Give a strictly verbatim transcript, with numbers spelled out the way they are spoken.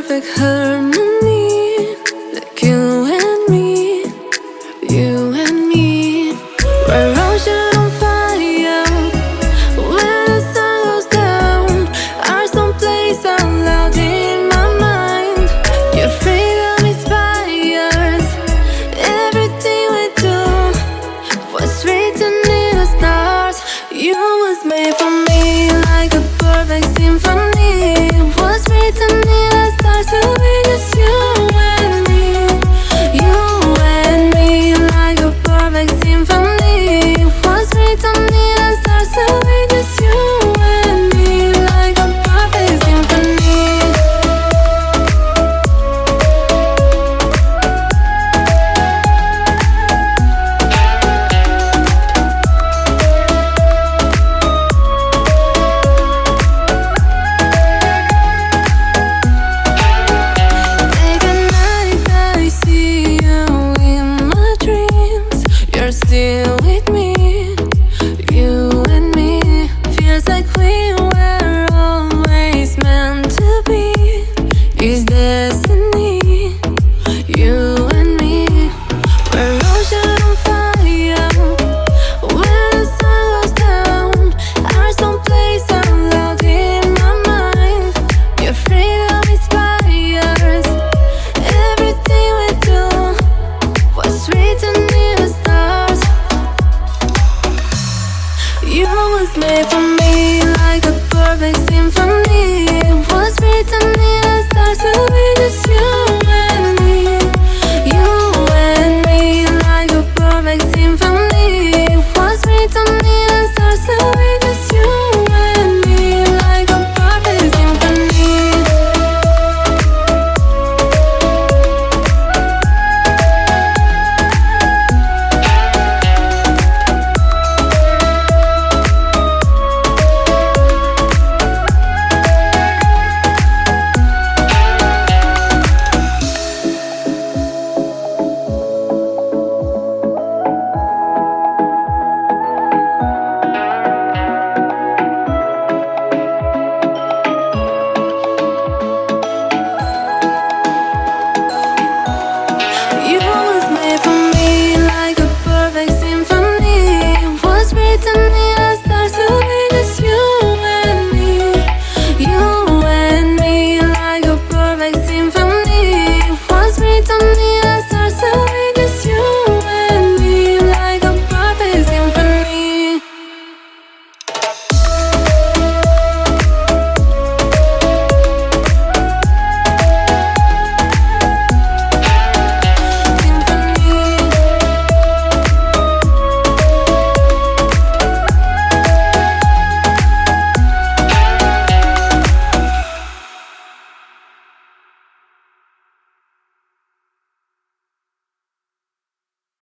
perfect harmony, like you and me, you and me. We're ocean on fire when the sun goes down. Are someplace out loud in my mind. Your freedom inspires everything we do. What's written in the stars, you was made for me, like a perfect symphony. What's written in the stars to be